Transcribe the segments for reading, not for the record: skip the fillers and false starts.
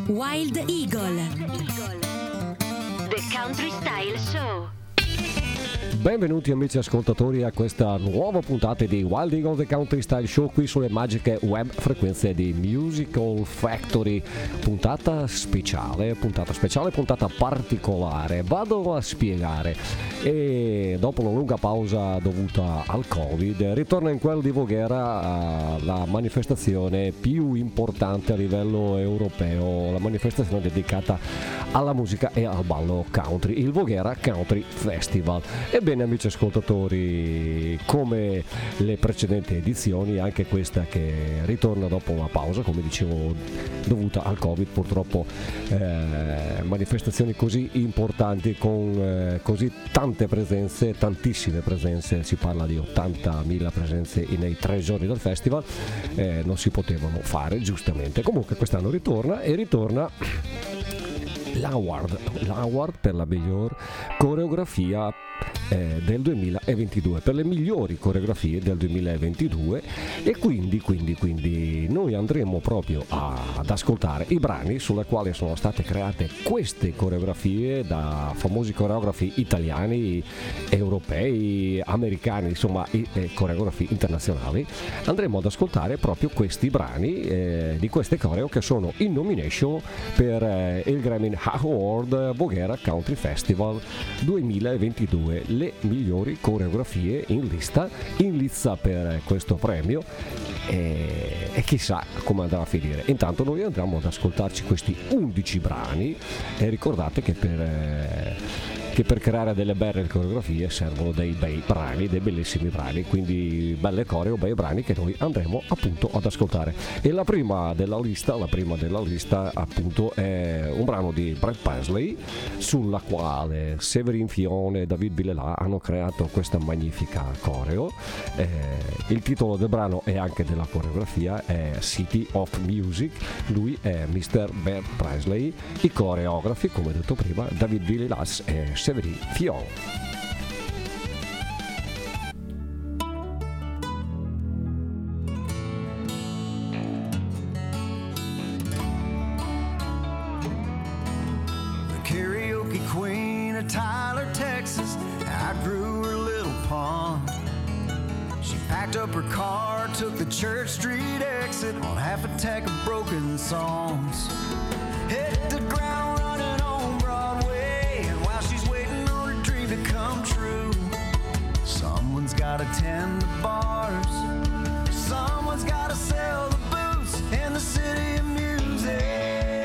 Wild Eagle, The Country Style Show. Benvenuti amici ascoltatori a questa nuova puntata di Wild Eagle The Country Style Show qui sulle magiche web frequenze di Musical Factory. Puntata speciale, puntata particolare. Vado a spiegare. E dopo una lunga pausa dovuta al Covid ritorna in quel di Voghera la manifestazione più importante a livello europeo, la manifestazione dedicata alla musica e al ballo country, il Voghera Country Festival. Ebbene amici ascoltatori, come le precedenti edizioni, anche questa che ritorna dopo una pausa, come dicevo, dovuta al Covid, purtroppo manifestazioni così importanti con così tante presenze, tantissime presenze, si parla di 80.000 presenze nei 3 giorni del festival, non si potevano fare giustamente. Comunque quest'anno ritorna l'award per la miglior coreografia del 2022, per le migliori coreografie del 2022, e quindi noi andremo proprio ad ascoltare i brani sulle quali sono state create queste coreografie da famosi coreografi italiani, europei, americani, insomma coreografi internazionali. Andremo ad ascoltare proprio questi brani di queste coreo che sono in nomination per il Grammy Award Voghera Country Festival 2022, le migliori coreografie in lizza per questo premio, e chissà come andrà a finire. Intanto noi andremo ad ascoltarci questi 11 brani, e ricordate che per creare delle belle coreografie servono dei bei brani, dei bellissimi brani, quindi belle coreo, bei brani che noi andremo appunto ad ascoltare. E la prima della lista appunto è un brano di Brad Paisley, sulla quale Severin Fione e David Bilelà hanno creato questa magnifica coreo. Il titolo del brano e anche della coreografia è City of Music, lui è Mr. Brad Paisley, i coreografi come detto prima David Bilelà e Severin Fione. Tyler, Texas, outgrew her little pond. She packed up her car, took the Church Street exit on half a tack of broken songs. Hit the ground running on Broadway, and while she's waiting on her dream to come true, someone's gotta tend the bars, someone's gotta sell the boots in the city of music.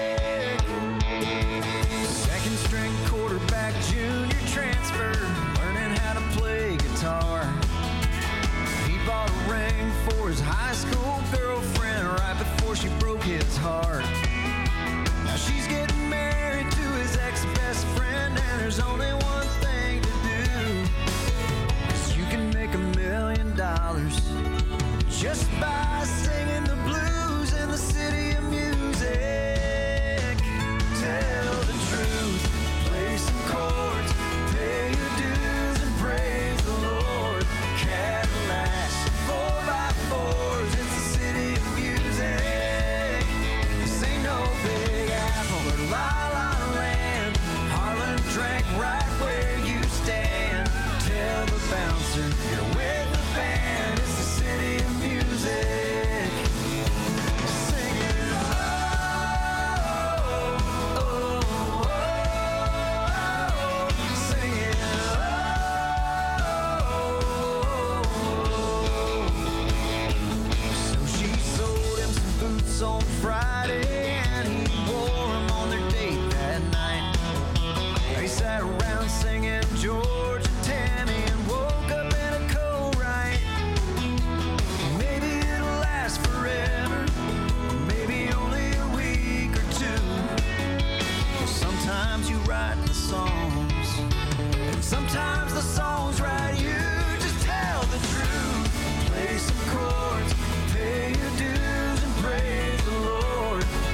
Second string quarterback, junior transfer, learning how to play guitar. He bought a ring for his high school girlfriend right before she broke his heart. Now she's getting married to his ex-best friend, and there's only one thing to do, 'cause you can make $1 million just by singing the blues in the city of music. Tell the truth, play some chords, pay your dues and praise the Lord. Cadillacs, 4x4s, it's the city of music. This ain't no Big Apple or La La Land. Harlan drank right where you stand. Tell the bouncer you're with the band. It's the city of music. Sing it, oh, oh, oh, oh. Sing it, oh. So she sold him some boots on Friday, and he wore them on their date that night. They sat around singing George and Tammy and woke up in a co-write. Maybe it'll last forever, maybe only a week or two. Sometimes you write the songs, and sometimes the songs write you. Just tell the truth, play some chords, pay your dues and praise the Lord.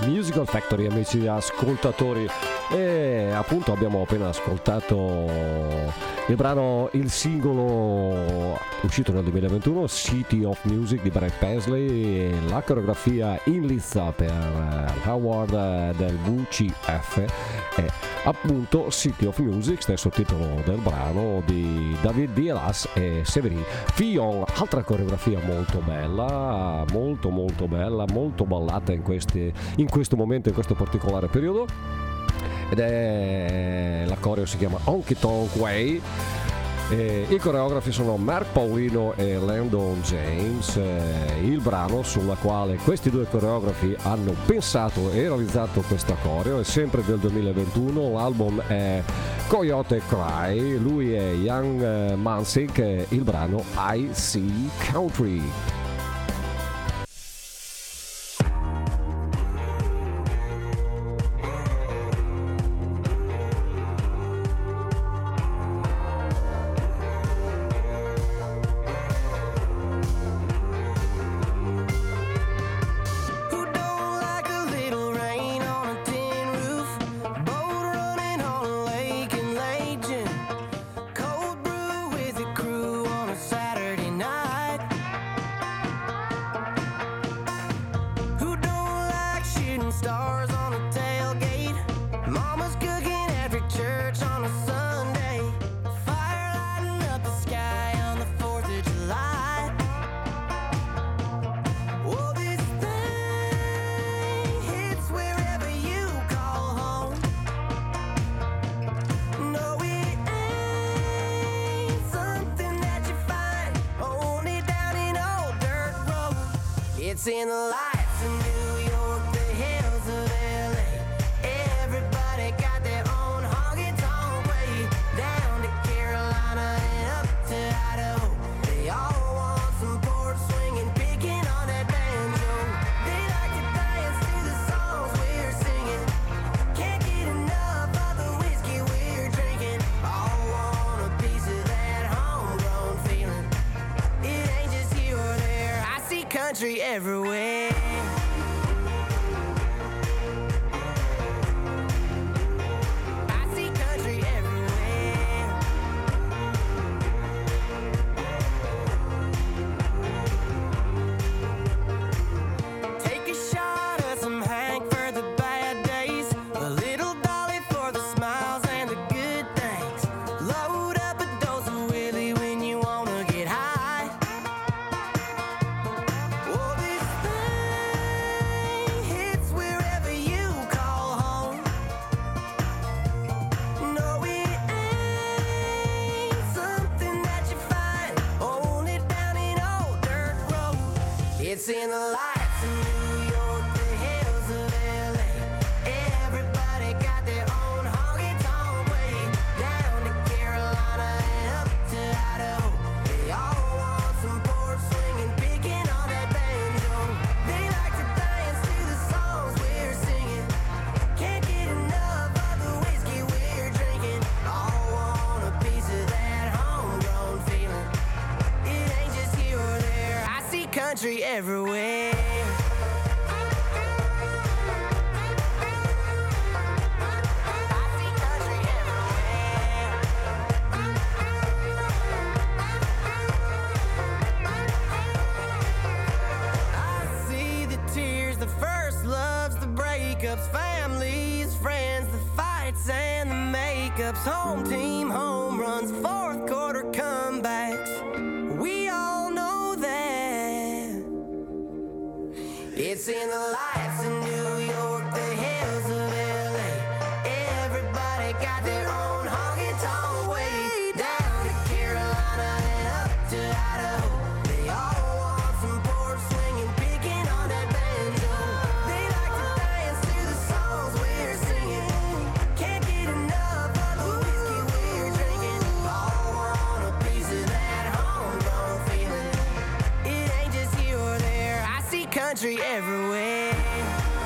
Musical Factory, amici ascoltatori, e appunto abbiamo appena ascoltato il singolo uscito nel 2021, City of Music di Brad Paisley, e la coreografia in lizza per Howard del VCF è appunto City of Music, stesso titolo del brano di David Dielas e Severin Fillon. Altra coreografia molto bella, molto bella, molto ballata in questo momento, in questo particolare periodo, ed è la coreo si chiama Honky Tonk Way. I coreografi sono Mark Paulino e Landon James. Il brano sulla quale questi due coreografi hanno pensato e realizzato questa coreo è sempre del 2021. L'album è Coyote Cry, lui è Young Mansik e il brano I See Country. It's in the lights in New York, the hills of LA. Everybody got their own honky-tonk way. Down to Carolina and up to Idaho. They all want some port swinging, picking on that banjo. They like to dance to the songs we're singing. Can't get enough of the whiskey we're drinking. All want a piece of that homegrown feeling. It ain't just here or there. I see country everywhere. It's in the lights in New York, the hills of LA. Everybody got their own honky-tonk way. Down to Carolina and up to Idaho. They all want some port swinging, picking on that banjo. They like to dance to the songs we're singing. Can't get enough of the whiskey we're drinking. All want a piece of that homegrown feeling. It ain't just here or there. I see country everywhere. Families, friends, the fights and the makeups, home team home runs, fourth quarter comebacks. We all know that. It's in the lights in New York, the hills of LA. Everybody got their own honky-tonk way. Down to Carolina and up to Idaho. They all want some port swinging, picking on that banjo. They like to dance to the songs we're singing. Can't get enough of the whiskey we're drinking. All want a piece of that homegrown feeling. It ain't just here or there. I see country everywhere.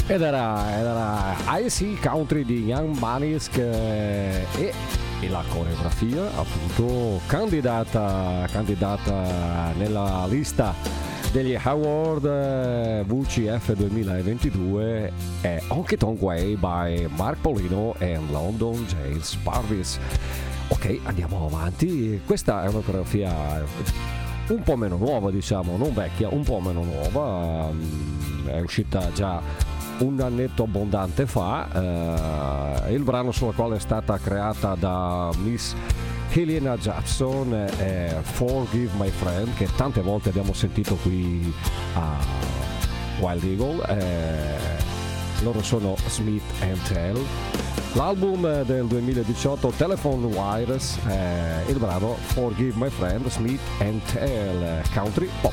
Ed era IC Country di Young Bunnies e la coreografia appunto candidata nella lista degli Award VCF 2022 è Honky Tonk Way by Mark Polino e London James Parvis. Ok, andiamo avanti. Questa è una coreografia un po' meno nuova, diciamo, non vecchia, un po' meno nuova, è uscita già un annetto abbondante fa, il brano sulla quale è stata creata da Miss Helena Jackson è Forgive My Friend, che tante volte abbiamo sentito qui a Wild Eagle. Loro sono Smith & Tell. L'album del 2018 Telephone Wires, il brano Forgive My Friend, Smith & Tell, country pop.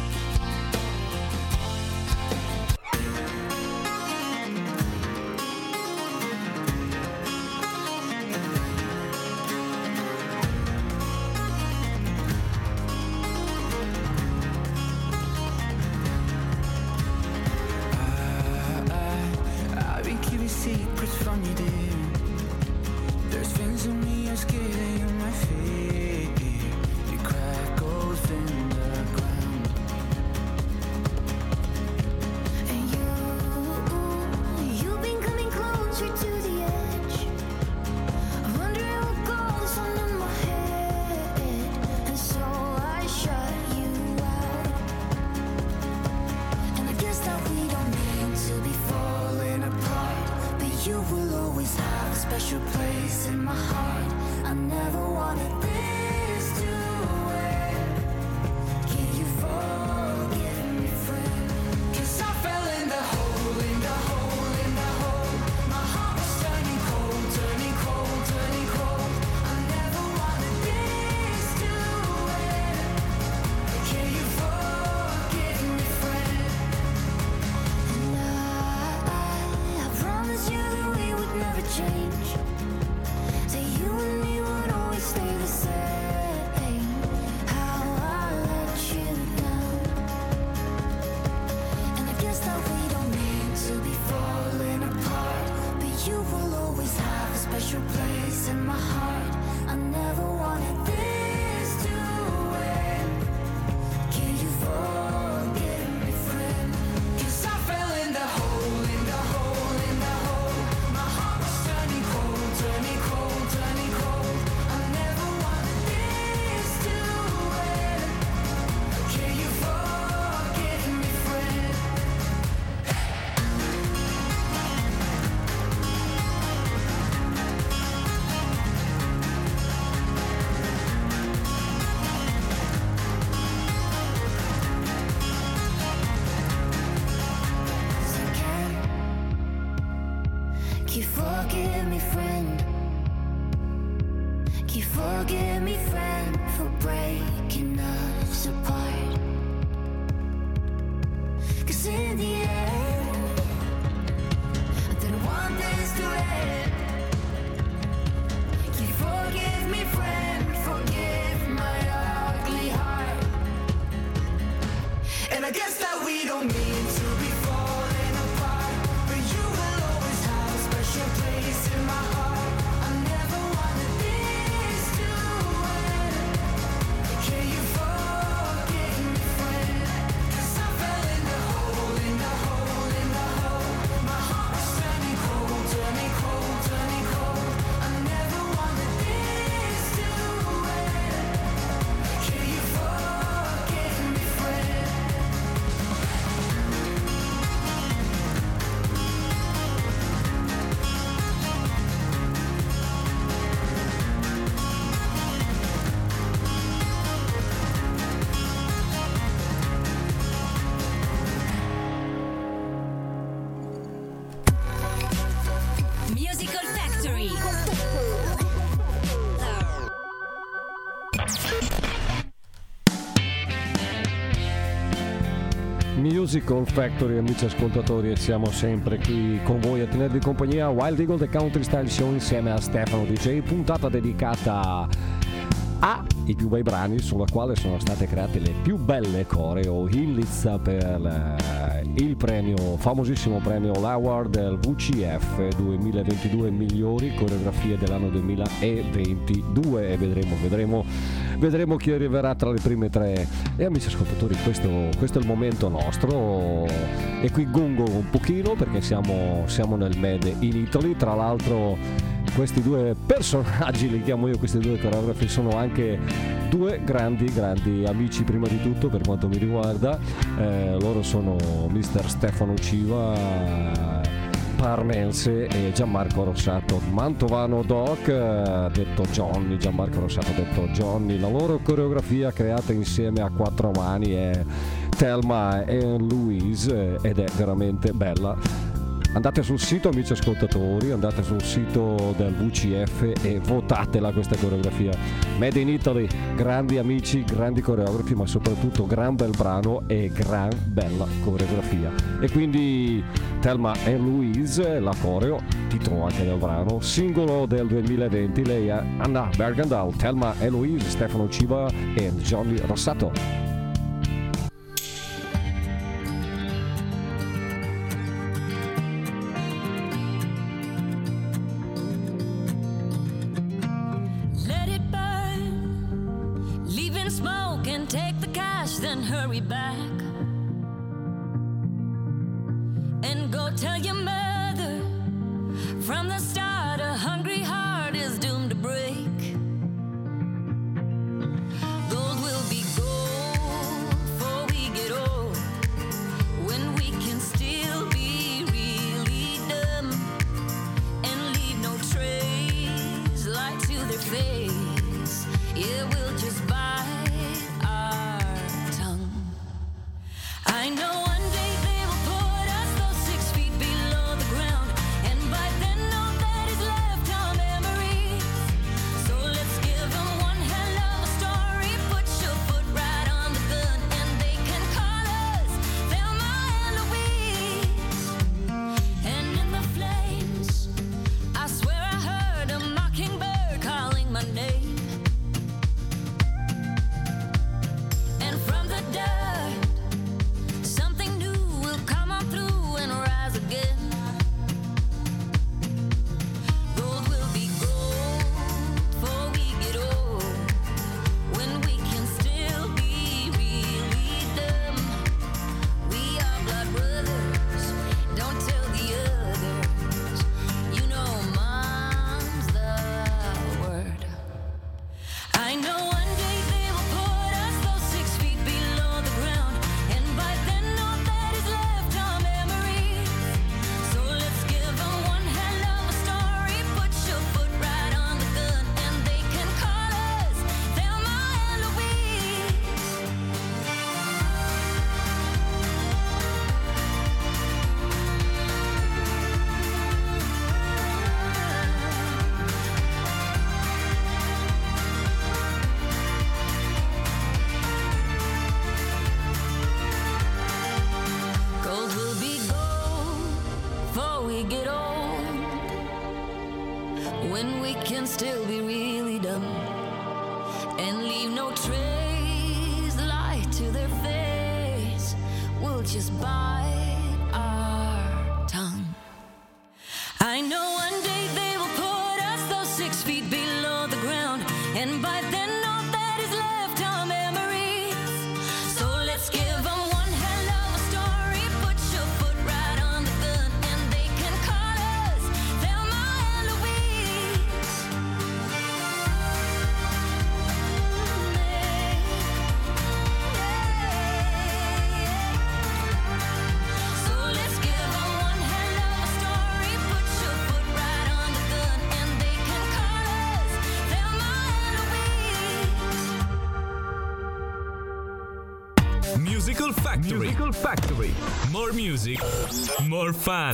Musical Factory, amici ascoltatori, e siamo sempre qui con voi a tenervi compagnia. Wild Eagle The Country Style Show insieme a Stefano DJ, puntata dedicata a i più bei brani sulla quale sono state create le più belle coreo in lizza per il famosissimo premio L'Award del WCF 2022 migliori coreografie dell'anno 2022, e vedremo chi arriverà tra le prime tre. E amici ascoltatori, questo è il momento nostro, e qui gongo un pochino perché siamo nel Made in Italy. Tra l'altro questi due personaggi, li chiamo io, questi due coreografi, sono anche due grandi amici prima di tutto per quanto mi riguarda. Loro sono Mr. Stefano Civa, parmense, e Gianmarco Rossato, mantovano doc, detto Johnny, Gianmarco Rossato detto Johnny. La loro coreografia creata insieme a quattro mani è Thelma and Louise ed è veramente bella. Andate sul sito, amici ascoltatori, andate sul sito del WCF e votatela questa coreografia. Made in Italy, grandi amici, grandi coreografi, ma soprattutto gran bel brano e gran bella coreografia. E quindi Thelma and Louise, la coreo, titolo anche del brano, singolo del 2020, lei è Anna Bergendahl, Thelma and Louise, Stefano Civa e Johnny Rossato. Musical Factory. More music, more fun.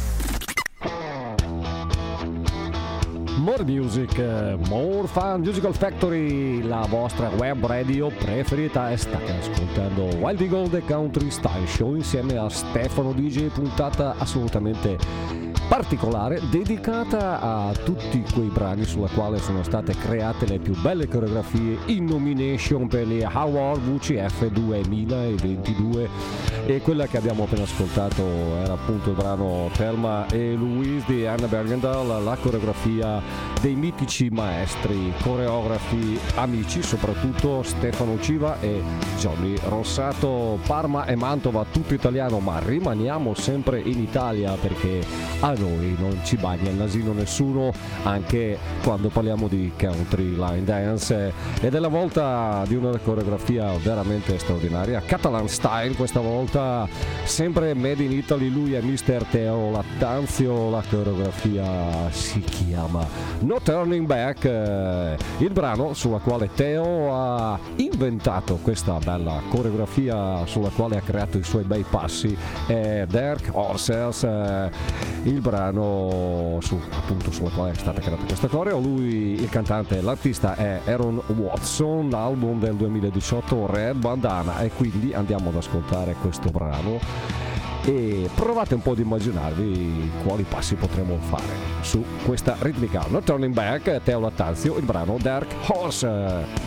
More music, more fun. Musical Factory, la vostra web radio preferita. State ascoltando Wild Eagle The Country Style Show insieme a Stefano DJ, puntata assolutamente particolare dedicata a tutti quei brani sulla quale sono state create le più belle coreografie in nomination per gli Award WCF 2022, e quella che abbiamo appena ascoltato era appunto il brano Thelma e Louise di Anna Bergendahl, la coreografia dei mitici maestri coreografi amici, soprattutto Stefano Civa e Johnny Rossato. Parma e Mantova, tutto italiano, ma rimaniamo sempre in Italia perché a noi non ci bagna il nasino nessuno, anche quando parliamo di country line dance, ed è la volta di una coreografia veramente straordinaria, Catalan Style questa volta, sempre made in Italy. Lui è Mr. Teo Lattanzio, la coreografia si chiama No Turning Back, il brano sulla quale Teo ha inventato questa bella coreografia sulla quale ha creato i suoi bei passi è Dark Horses, il brano appunto sulla quale è stata creata questa coreo. Lui, il cantante, l'artista è Aaron Watson, album del 2018 Red Bandana, e quindi andiamo ad ascoltare questo brano e provate un po' ad immaginarvi quali passi potremo fare su questa ritmica. No Turning Back, Teo Lattanzio, il brano Dark Horse.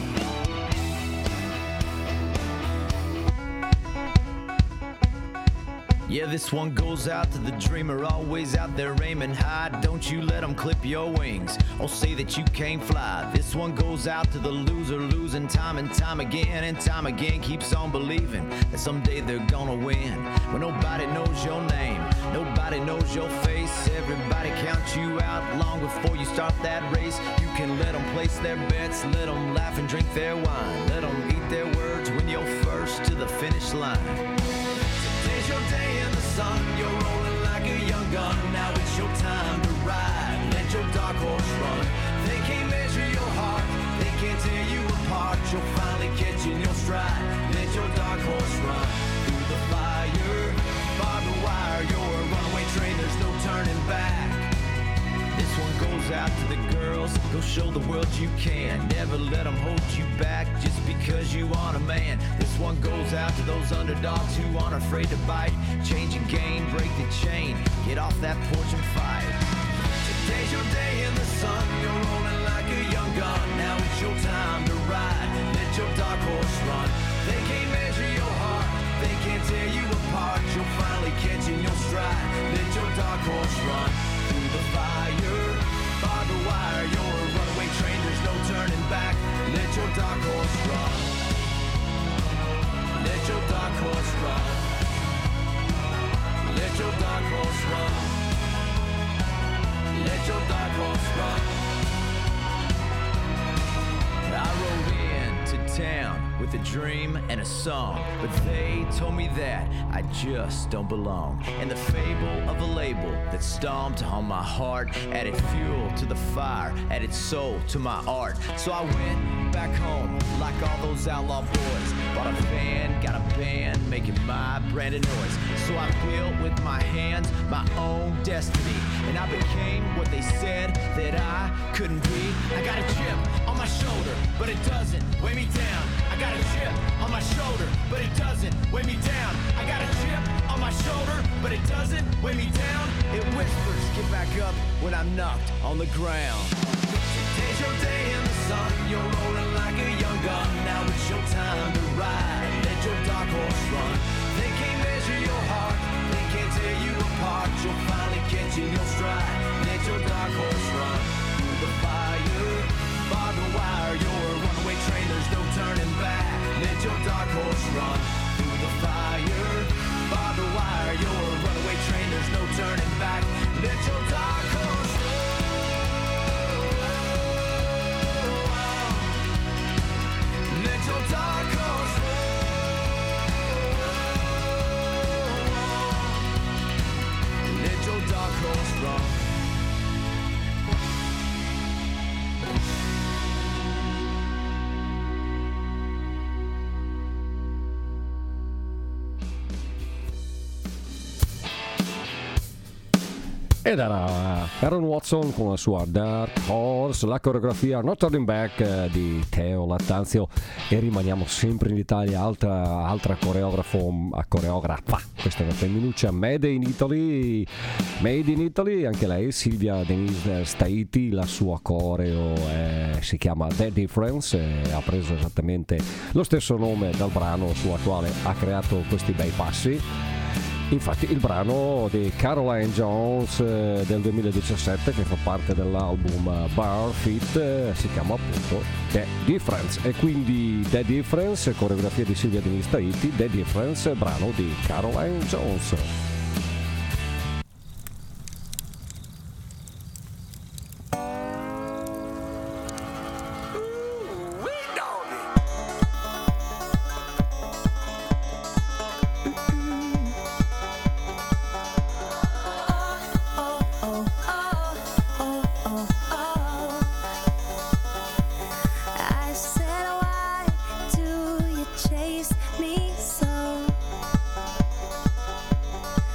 Yeah, this one goes out to the dreamer, always out there aiming high. Don't you let them clip your wings or say that you can't fly. This one goes out to the loser, losing time and time again, and time again keeps on believing that someday they're gonna win. When nobody knows your name, nobody knows your face, everybody counts you out long before you start that race. You can let them place their bets, let them laugh and drink their wine, let them eat their words when you're first to the finish line. Today's your day in the sun, you're rolling like a young gun. Now it's your time to ride, let your dark horse run. They can't measure your heart, they can't tear you apart. You'll finally catch in your stride, let your dark horse run. Through the fire, barbed wire, you're a runaway train, there's no turning back. This one goes out to the girls, go show the world you can. Never let them hold you back just because you aren't a man. This one goes out to those underdogs who aren't afraid to bite. Change your game, break the chain, get off that porch and fight. Today's your day in the sun, you're rolling like a young gun. Now it's your time to ride, let your dark horse run. They can't measure your heart, they can't tear you apart. You'll finally catch in your stride, let your dark horse run. Through the fire, barbed wire, you're a runaway train, there's no turning back. Let your dark horse run, let your dark horse run, let your dark horse run, let your dark horse run. I rode into town with a dream and a song, but they told me that I just don't belong. And the fable of a label that stomped on my heart added fuel to the fire, added soul to my art. So I went back home like all those outlaw boys, bought a van, got a band, making my brand of noise. So I built with my hands my own destiny, and I became what they said that I couldn't be. I got a chip on my shoulder, but it doesn't weigh me down. I got a chip on my shoulder, but it doesn't weigh me down. I got a chip on my shoulder, but it doesn't weigh me down. It whispers, get back up when I'm knocked on the ground. Today's your day in the sun, you're rolling like a young gun. Now it's your time to ride, let your dark horse run. They can't measure your heart, they can't tear you apart. You'll finally catch in your stride, let your dark horse run. Through the fire, barbed wire, you're a runaway train, there's no turning back. Let your dark horse run. Through the fire, barbed wire, you're a runaway train, there's no turning back. Let your dark horse run. Let your dark horse run. Let your dark horse run. Ed era Aaron Watson con la sua Dark Horse, la coreografia Not Turning Back di Teo Lattanzio. E rimaniamo sempre in Italia, altra coreografa, questa è una femminuccia, Made in Italy, anche lei Silvia Denise Staiti, la sua coreo si chiama The Difference, ha preso esattamente lo stesso nome dal brano sul quale ha creato questi bei passi. Infatti il brano di Caroline Jones del 2017, che fa parte dell'album Bar Fit, si chiama appunto The Difference, e quindi The Difference, coreografia di Silvia Denise Tahiti, The Difference, brano di Caroline Jones. Chase me so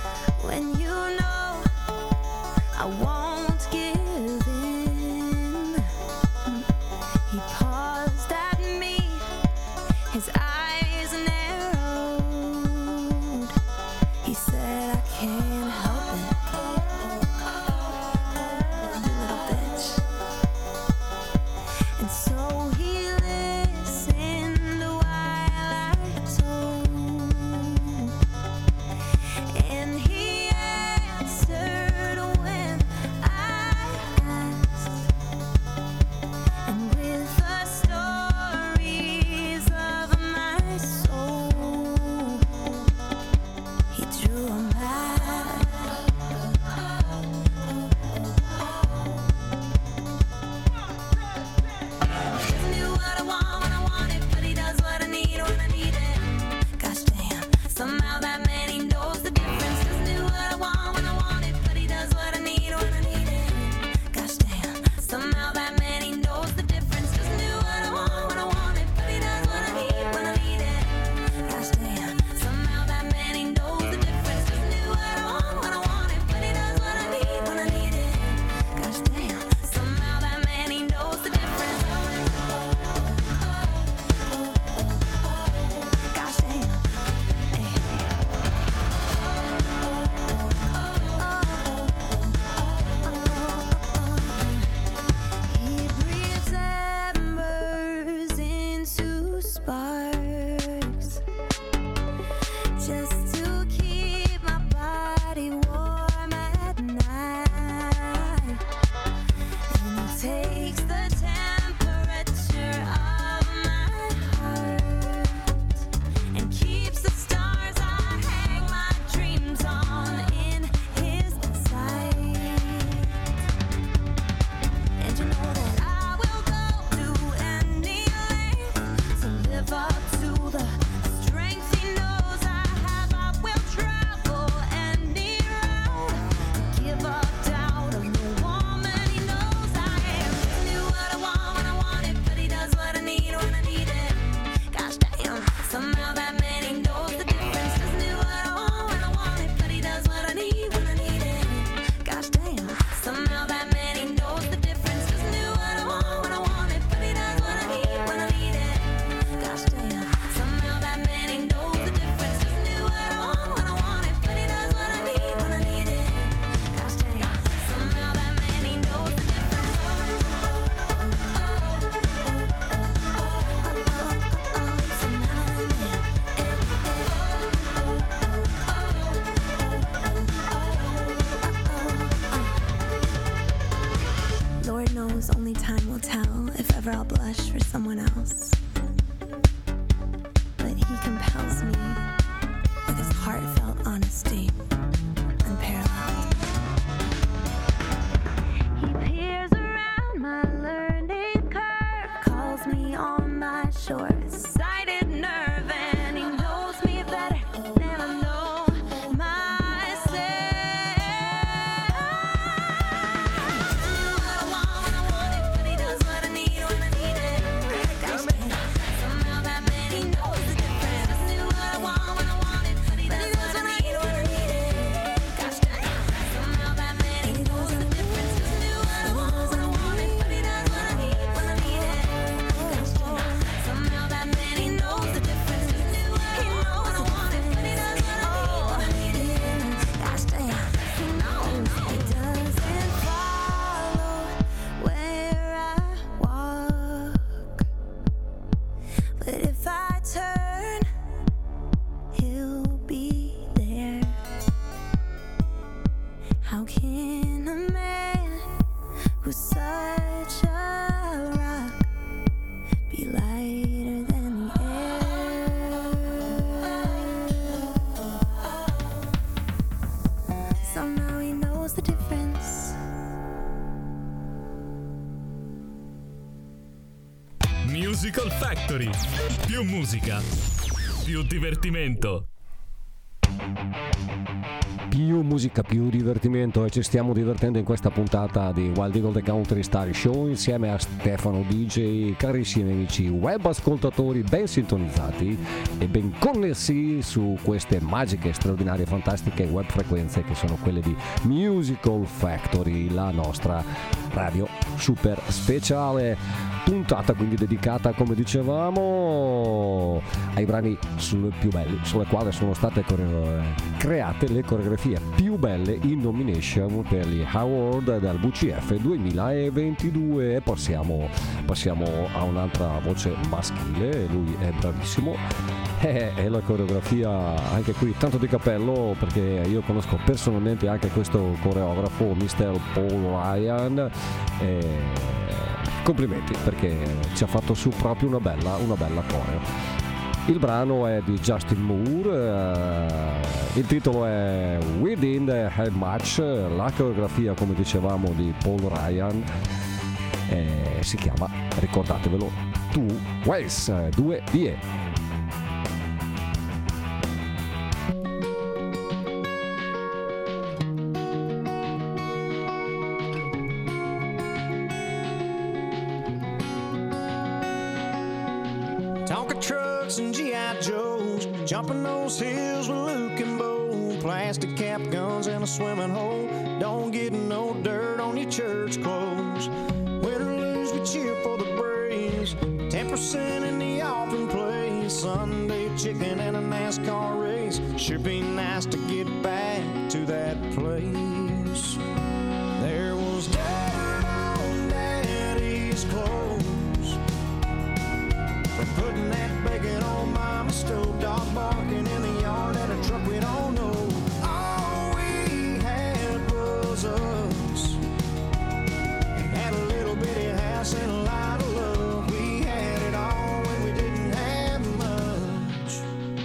Musical Factory. Più musica, più divertimento. Più musica, più divertimento, e ci stiamo divertendo in questa puntata di Wild Eagle The Country Style Show insieme a Stefano DJ. Carissimi amici web ascoltatori, ben sintonizzati e ben connessi su queste magiche, straordinarie, fantastiche web frequenze che sono quelle di Musical Factory, la nostra radio super speciale. Puntata quindi dedicata, come dicevamo, ai brani più belli, sulle quali sono state create le coreografie più belle in nomination per gli Award del WCF 2022. E passiamo a un'altra voce maschile, lui è bravissimo, è la coreografia, anche qui tanto di cappello, perché io conosco personalmente anche questo coreografo, Mr. Paul Ryan. Complimenti, perché ci ha fatto su proprio una bella coreo. Il brano è di Justin Moore, il titolo è Within the Head Match, la coreografia, come dicevamo, di Paul Ryan, si chiama, ricordatevelo, Two Ways, 2 vie. Jumping those hills with Luke and Bo, plastic cap guns and a swimming hole. Don't get no dirt on your church clothes. Win or lose, we cheer for the Braves. 10% in the offering place. Sunday chicken and a NASCAR race. Sure be nice to get back to that place. There was dirt on Daddy's clothes for putting that bacon on Mama's stove. Dog barking in the yard at a truck we don't know. All we had was us. Had a little bitty house and a lot of love. We had it all when we didn't have much.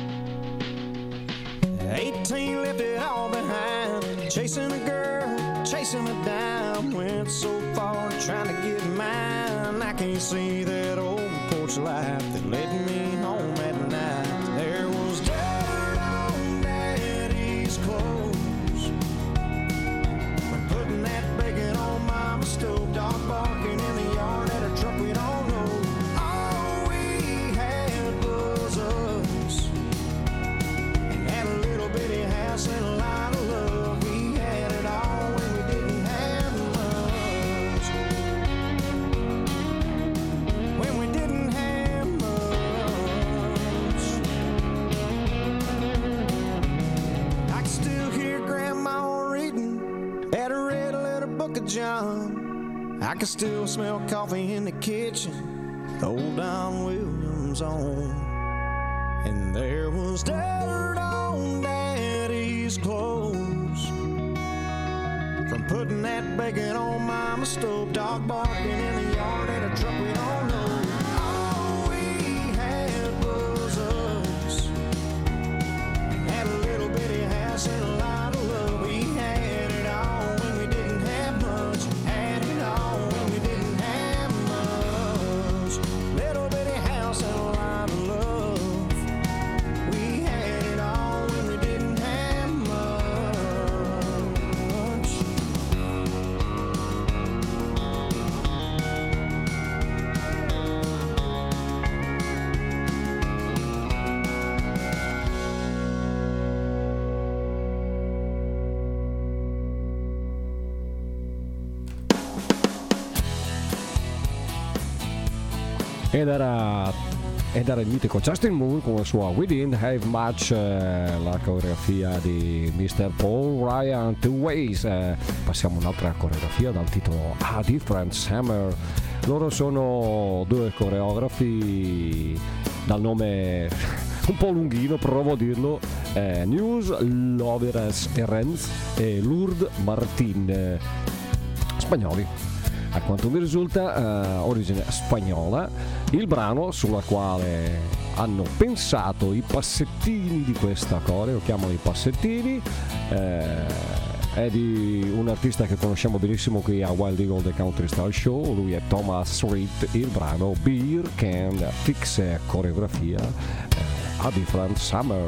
18 left it all behind. Chasing a girl, chasing a dime. Went so far trying to get mine. I can't see that old porch light that led me home at night. There was dirt on Daddy's clothes. We're putting that bacon on Mama's stove. Dog barking in the yard at a truck we don't know. All we had was us. Had a little bitty house and a lot of love. We had it all when we didn't have much. When we didn't have much. I can still hear Grandma reading at a red letter book of John. I can still smell coffee in the kitchen, old Don Williams on. And there was dirt on Daddy's clothes from putting that bacon on Mama's stove. Dog barking in the yard at a truck we don't know. All we had was us. Had a little bitty house and a lot of love. We had it all when we didn't have much. Had it all when we didn't have much. Little bitty house and a lot of love. We had it all when we didn't have much. Ed era il mitico Justin Moore con la sua We Didn't Have Much, la coreografia di Mr. Paul Ryan, Two Ways. Passiamo a un'altra coreografia dal titolo A Different Summer. Loro sono due coreografi dal nome un po' lunghino, provo a dirlo, News Loveres Renz e Lourdes Martin, spagnoli. A quanto mi risulta, origine spagnola. Il brano sulla quale hanno pensato i passettini di questa coreo, lo chiamano i passettini, è di un artista che conosciamo benissimo qui a Wild Eagle The Country Style Show. Lui è Thomas Reid, il brano Beer Can Fix, coreografia A Different Summer.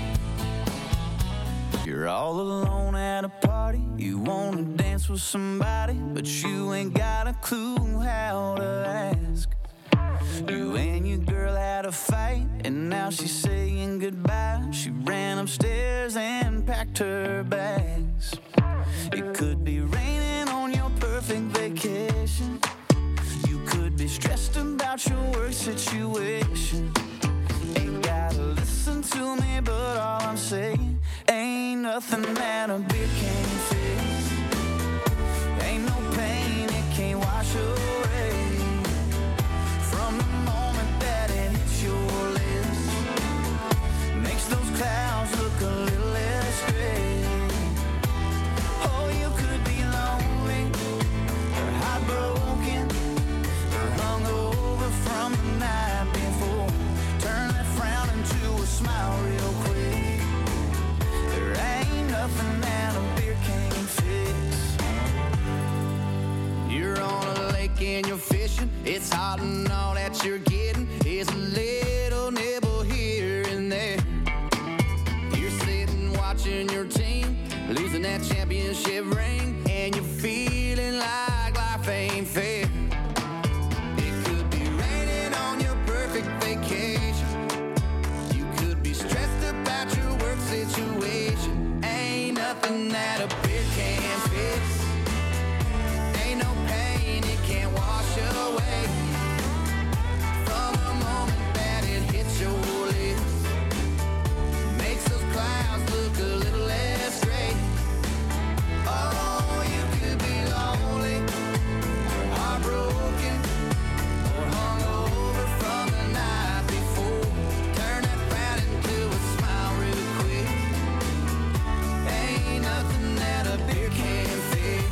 You're all alone at a party, you wanna dance with somebody, but you ain't got a clue how to ask. You and your girl had a fight, and now she's saying goodbye. She ran upstairs and packed her bags. It could be raining on your perfect vacation. You could be stressed about your work situation. Ain't gotta listen to me, but all I'm saying, ain't nothing that a beer can't fix. Ain't no pain it can't wash away. From the moment that it hits your lips, makes those clouds look a little less gray. Oh, you could be lonely, or heartbroken, or hungover from the night before. Turn that frown into a smile real quick. There ain't nothing that a beer can't fix. You're on a lake and you're fishing. It's hot and all that you're getting is a little nibble here and there. You're sitting watching your team losing that championship ring, and you're feeling like life ain't fair. It could be raining on your perfect vacation. You could be stressed about your work situation. Ain't nothing that a beer can't fix. Ain't no pain it can't wash away. From the moment that it hits your lips, makes those clouds look a little less gray. Oh, you could be lonely, or heartbroken, or hungover from the night before. Turn that frown into a smile real quick. Ain't nothing that a beer can't fix.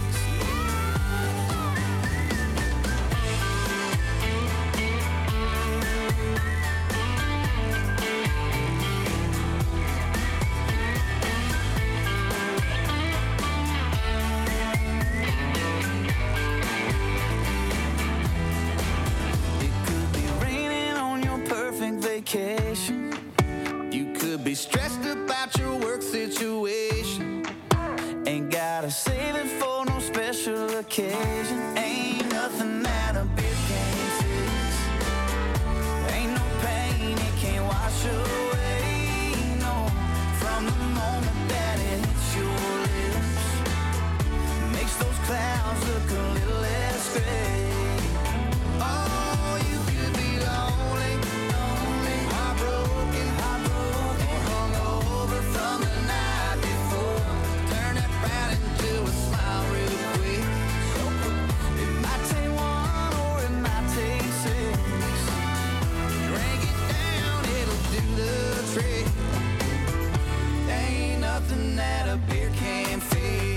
It could be raining on your perfect vacation. You could be stressed about your work situation. Ain't gotta save it for no special occasion. Ain't nothing that a beer can't fix. Ain't no pain it can't wash away. No, from the moment that it hits your lips, makes those clouds look a little less gray. Oh, you could be lonely, heartbroken, or hungover from the night before. Turn that frown into a smile real quick. It might take one or it might take six. Drink it down, it'll do the trick. Ain't nothing that a beer can't fix.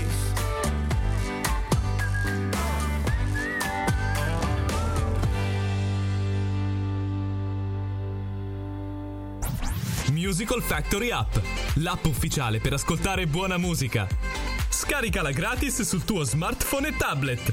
Musical Factory App, l'app ufficiale per ascoltare buona musica. Scaricala gratis sul tuo smartphone e tablet.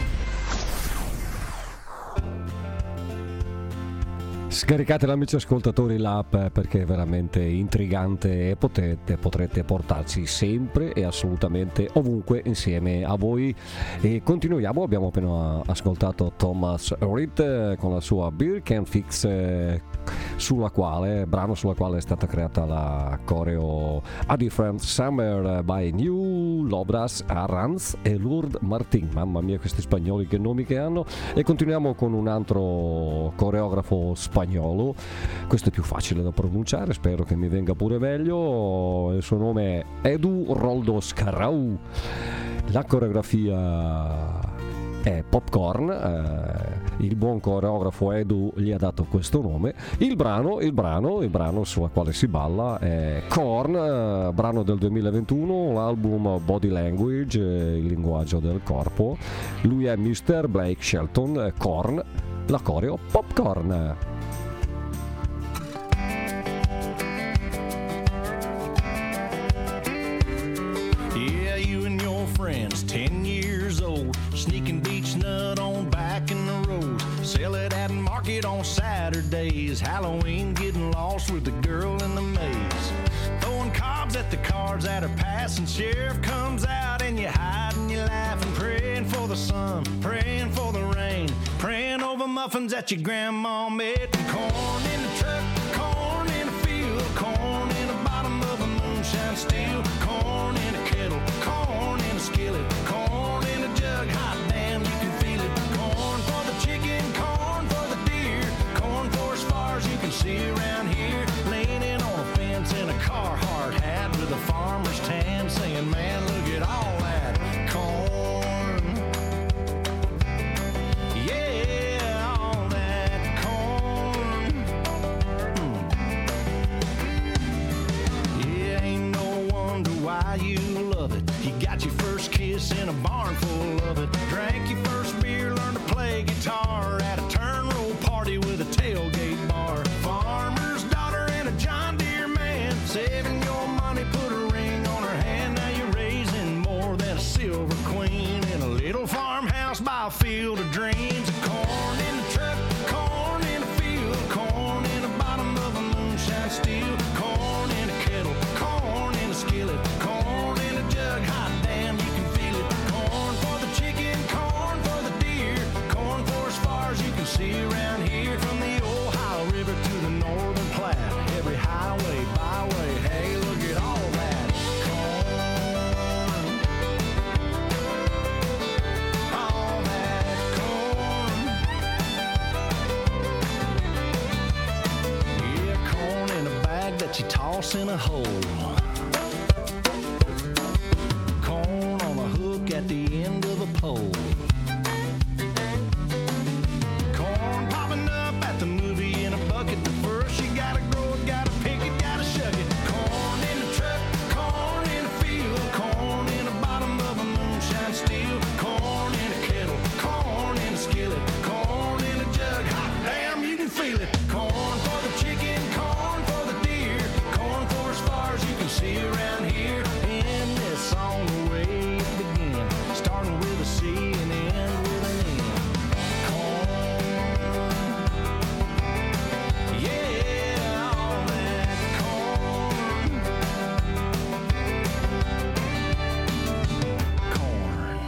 Scaricatela, amici ascoltatori, l'app, perché è veramente intrigante e potrete portarci sempre e assolutamente ovunque insieme a voi. E continuiamo, abbiamo appena ascoltato Thomas Reid con la sua Beer Can Fix, brano sulla quale è stata creata la coreo A Different Summer by New Lobras Arranz e Lourdes Martin. Mamma mia, questi spagnoli che nomi che hanno. E continuiamo con un altro coreografo spagnolo. Questo è più facile da pronunciare, spero che mi venga pure meglio. Il suo nome è Edu Roldos Carrau. La coreografia è Popcorn. Il buon coreografo Edu gli ha dato questo nome. Il brano sulla quale si balla è Korn, brano del 2021, l'album Body Language, il linguaggio del corpo. Lui è Mr. Blake Shelton. Korn, la coreo Popcorn. Yeah, you and your is Halloween, getting lost with the girl in the maze. Throwing cobs at the cars that are passing. Sheriff comes out and you hide and you laugh and praying for the sun, praying for the rain, praying over muffins that your grandma made. Corn in the truck, corn in the field, corn in the bottom of a moonshine still, corn in a kettle, corn in a skillet, corn in a jug, hot damn, you can feel it. Corn for the chicken, corn for the deer, corn for as far as you can see around here. Leaning on a fence in a Carhartt hat with a farmer's tan, saying, man, look at all that corn. Yeah, all that corn. Yeah, ain't no wonder why you love it. You got your first kiss in a barn full of it. Drank your first beer, learned to play guitar at a turn roll party with a tailgate bar. Farmer's daughter and a John Deere man, saving your money, put a ring on her hand. Now you're raising more than a silver queen in a little farmhouse by a field of dreams. Corn in the truck, corn in the field, corn in the bottom of a moonshine still, corn in a kettle, corn in a skillet, corn in a jug, hot damn, you can feel it. Corn for the chicken, corn for the deer, corn for as far as you can see around here. From the Ohio River to the Northern Platte, every highway, byway, hey, look at all that corn. All that corn. Yeah, corn in a bag that you toss in a hole. Corn on a hook at the end of a pole. Corn popping up at the movie in a bucket. The first you gotta grow it, gotta pick it, gotta shug it. Corn in the truck, corn in the field, corn in the bottom of a moonshine still, corn in a kettle, corn in a skillet, corn in a jug, hot damn, you can feel it. Corn for the chicken, corn for the deer, corn for as far as you can see around here. In this song, the way it began, starting with a C and end with an N. Corn, yeah, all that corn. Corn.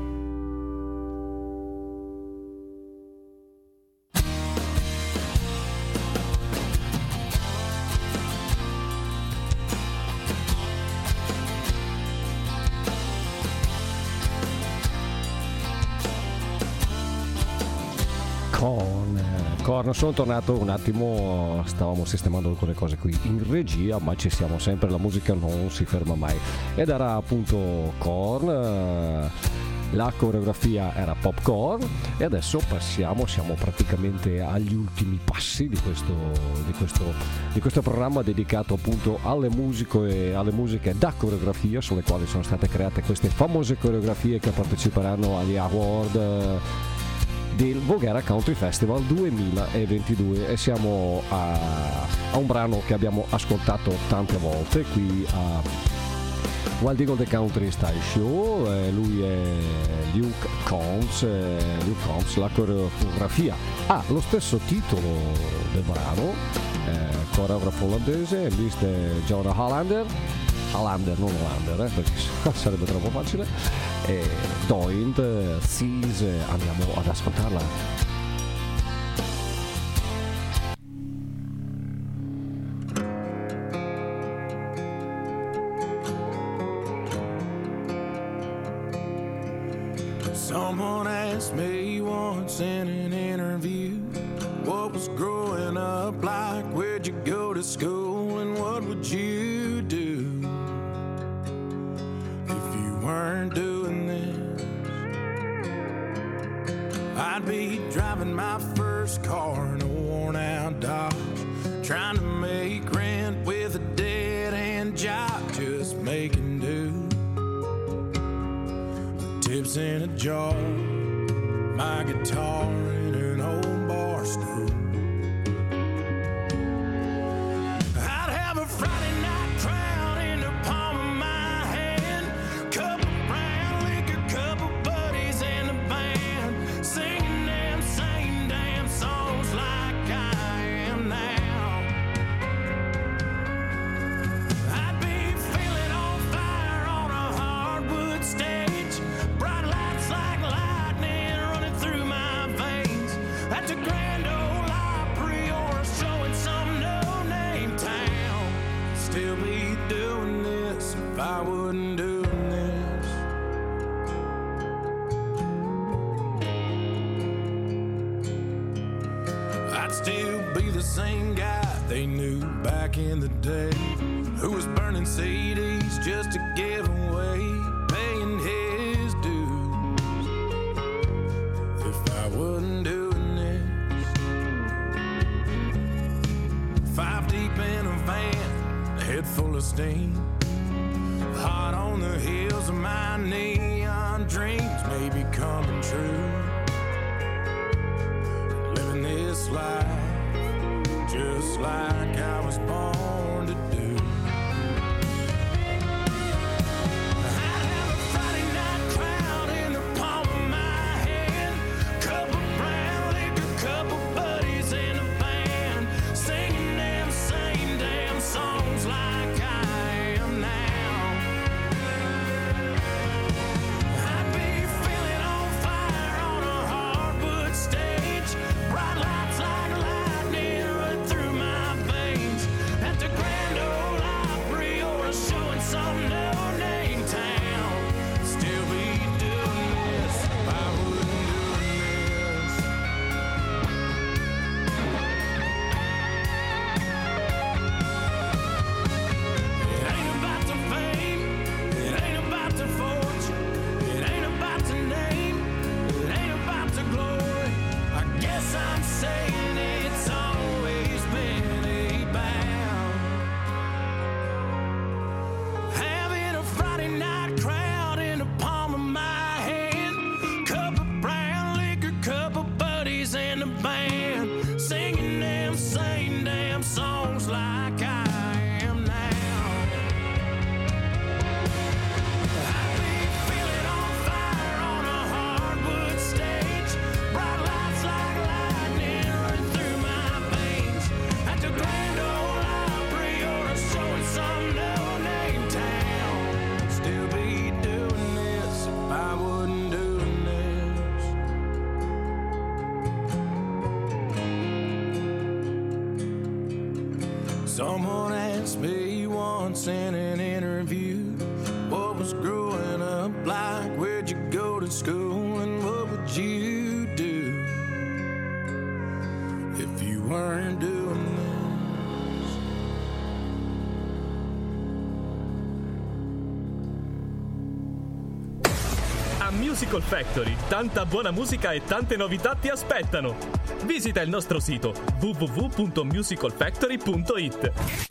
Corn, sono tornato un attimo, stavamo sistemando alcune cose qui in regia, ma ci siamo sempre, la musica non si ferma mai. Ed era appunto Corn, la coreografia era Popcorn e adesso siamo praticamente agli ultimi passi di questo programma dedicato appunto alle musiche da coreografia, sulle quali sono state create queste famose coreografie che parteciperanno agli award del Voghera Country Festival 2022 e siamo a un brano che abbiamo ascoltato tante volte qui a Wild Eagle The Country Style Show. Lui è Luke Combs, la coreografia ha lo stesso titolo del brano, coreografo olandese, lui è Jonah Hollander, non Hollander, perché sarebbe troppo facile. E Doint, Seas, andiamo ad ascoltarla. Someone asked me once in an interview, what was growing up like, where'd you go to school, and what would you do if you weren't doing this? I'd be driving my first car in a worn out Dodge, trying to make rent with a dead-end job, just making do. Tips in a jar, my guitar in an old bar stool. I'd have a Friday night crowd in the palm of my hand, cup of brown liquor, couple buddies in the band, singing them same damn songs like I am now. back in the day who was burning CDs just to give away, paying his dues. If I wasn't doing this, 5 deep in a van, head full of steam, hot on the heels of my neon dreams may be coming true. Living this life just like I was born to do. I have a Friday night crowd in the palm of my hand, cup of brown liquor, couple buddies in a band, singing them same damn songs like I am now. I'd be feeling on fire on a hardwood stage, bright lights like lightning run through my veins, at the Grand Ole Opry or a show in some no-name town. Still be doing this if I wasn't doing this. It ain't about the fame, it ain't about the fortune, it ain't about the name, it ain't about the glory. I guess I'm saying it's always been about having a Friday night crowd in the palm of my hand, cup of brown liquor, couple buddies in the band, singing them same damn songs like I am now. I'd be feeling on fire on a hardwood stage, bright lights like lightning run through my veins, at the Grand Ole Opry or a show in some no-name town. Still be doing this if I wasn't doing this. Someone asked me once in an interview, what was growing up like, where'd you go to school, and what would you do if you weren't doing this? A Musical Factory, tanta buona musica e tante novità ti aspettano. Visita il nostro sito www.musicalfactory.it.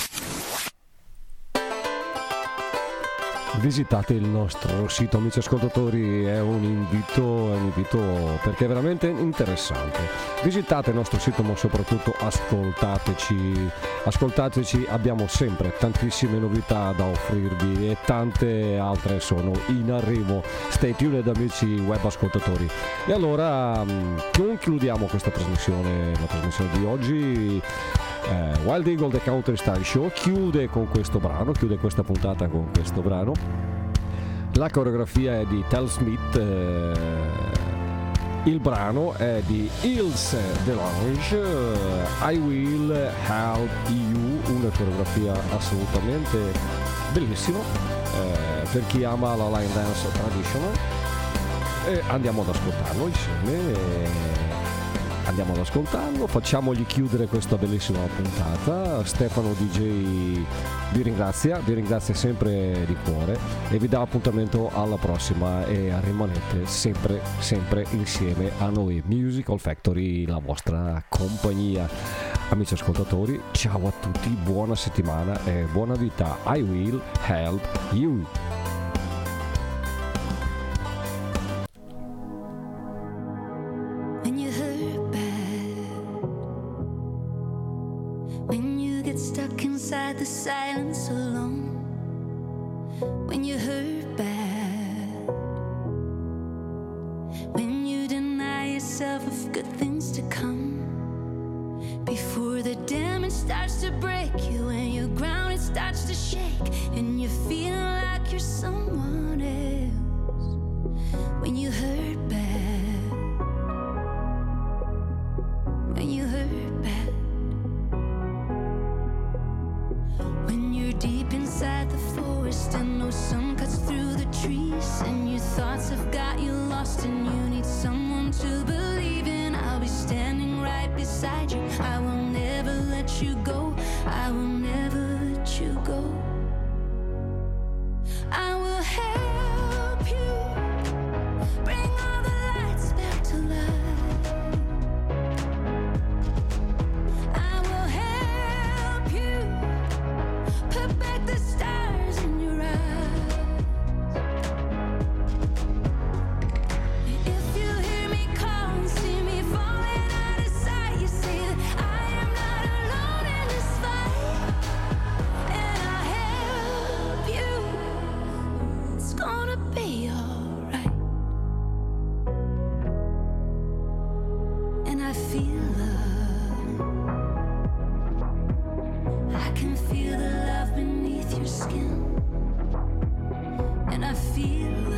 Visitate il nostro sito, amici ascoltatori, è un invito perché è veramente interessante. Visitate il nostro sito, ma soprattutto ascoltateci, abbiamo sempre tantissime novità da offrirvi e tante altre sono in arrivo. Stay tuned, amici web ascoltatori. E allora concludiamo questa trasmissione, la trasmissione di oggi. Wild Eagle The Country Style Show chiude questa puntata con questo brano. La coreografia è di Tel Smith, il brano è di Hills Delange, I Will Help You, una coreografia assolutamente bellissima per chi ama la line dance traditional, e andiamo ad ascoltarlo insieme. Andiamo ad ascoltarlo, facciamogli chiudere questa bellissima puntata. Stefano DJ vi ringrazia sempre di cuore e vi dà appuntamento alla prossima, e rimanete sempre insieme a noi. Musical Factory, la vostra compagnia. Amici ascoltatori, ciao a tutti, buona settimana e buona vita. I will help you. The silence alone, when you hurt bad, when you deny yourself of good things to come, before the damage starts to break you and your ground it starts to shake and you feel like you're someone else, when you hurt bad, when you hurt bad. Deep inside the forest and no sun cuts through the trees, and your thoughts have got you lost and you need someone to believe in. I'll be standing right beside you, I will never let you go, I will never skin, and I feel